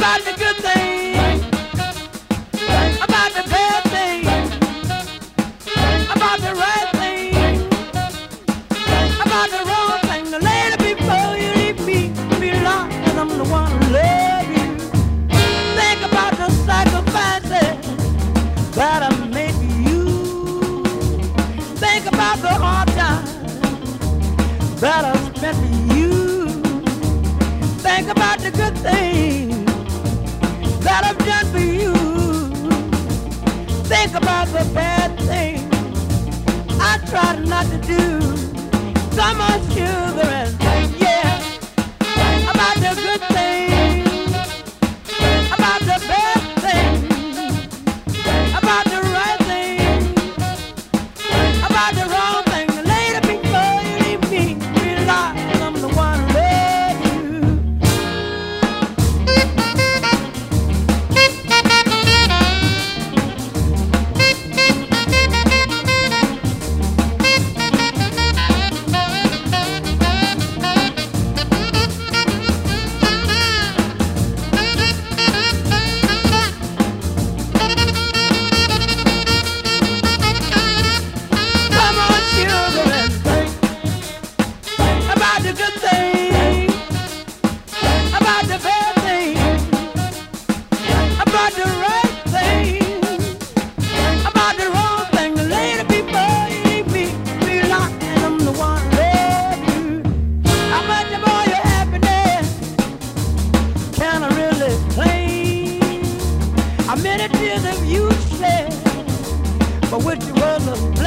about the good things, about the bad things, about the right things, about the wrong thing. The lady before you leave me, be lost, and I'm the one who love you. Think about the sacrifices that I made for you. Think about the hard times that I spent for you. Think about the good things that I've done for you. Think about the bad things I tried not to do. So much sugar and yeah. About the good things, about the bad things, about the right things, about the wrong thing. The lady before you leave me, realize I'm the one who loves you. Come on, sugar, and think about the good things, about the bad things, about the right things, about the wrong thing. The lady before you leave me, realize I'm the one who loves you. How much of all your happiness can I really claim? How many tears have you shed for which you was a